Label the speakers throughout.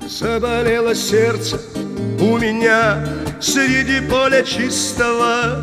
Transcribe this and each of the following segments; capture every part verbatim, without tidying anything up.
Speaker 1: Заболело сердце у меня среди поля чистого.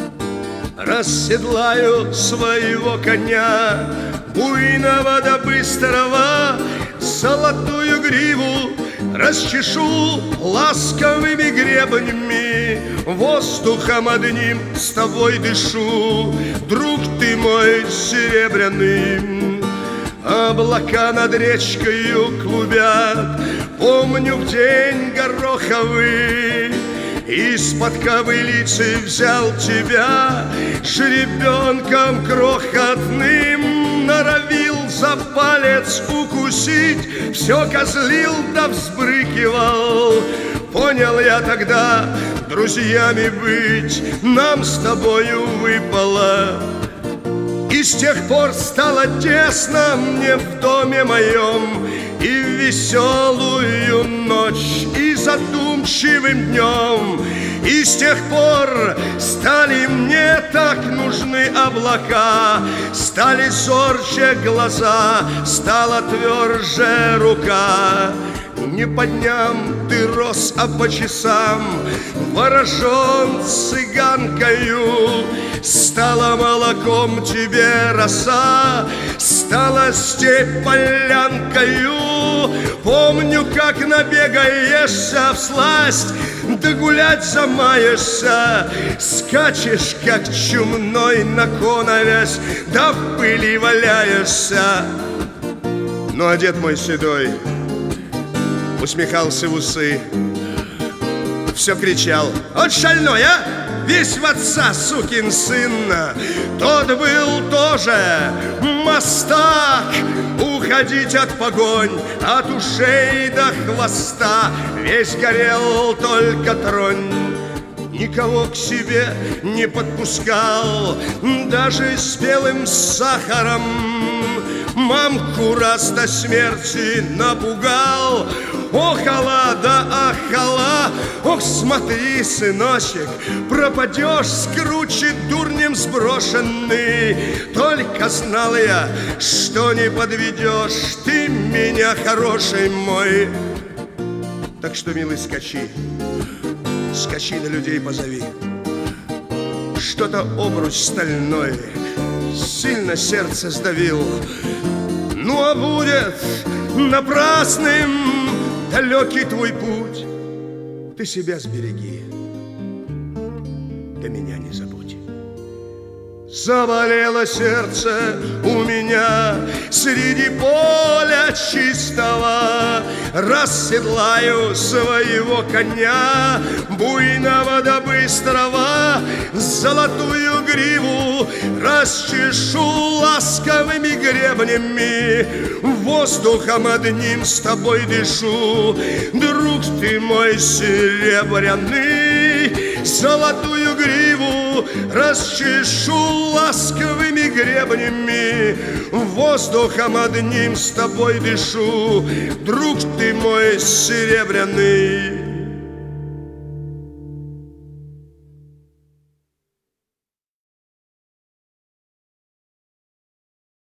Speaker 1: Расседлаю своего коня, буйного да быстрого, золотую гриву расчешу ласковыми гребнями, воздухом одним с тобой дышу, друг ты мой серебряный. Облака над речкою клубят, помню в день гороховый, из-под ковылицы взял тебя, жеребенком крохотным, норовил за палец укусить, все козлил да взбрыкивал. Понял я тогда, друзьями быть нам с тобою выпало. И с тех пор стало тесно мне в доме моем, и в веселую ночь, и задумчивым днем. И с тех пор стали мне так нужны облака, стали зорче глаза, стала тверже рука. Не по дням ты рос, а по часам, ворожен цыганкою. Стала молоком тебе роса, стала степь полянкою. Помню, как набегаешься всласть, да гулять замаешься, скачешь, как чумной на коновязь, да в пыли валяешься. Ну, а дед мой седой усмехался в усы, все кричал: «Вот шальной, а! Весь в отца, сукин сын!» Тот был тоже мастак, уходить от погонь, от ушей до хвоста. Весь горел, только тронь. Никого к себе не подпускал, даже с белым сахаром. Мамку раз до смерти напугал. Охала да ахала, ох, смотри, сыночек, пропадешь, скручит дурнем сброшенный. Только знал я, что не подведешь ты меня, хороший мой. Так что, милый, скачи, скачи на людей позови. Что-то обруч стальной сильно сердце сдавил. Ну, а будет напрасным далекий твой путь. Ты себя сбереги, да меня не забудь. Заболело сердце у меня среди поля чистого. Расседлаю своего коня, буйного да быстрого, золотую гриву расчешу ласковыми гребнями, воздухом одним с тобой дышу, друг ты мой серебряный. Золотую гриву расчешу ласковыми гребнями, воздухом одним с тобой дышу, друг ты мой серебряный.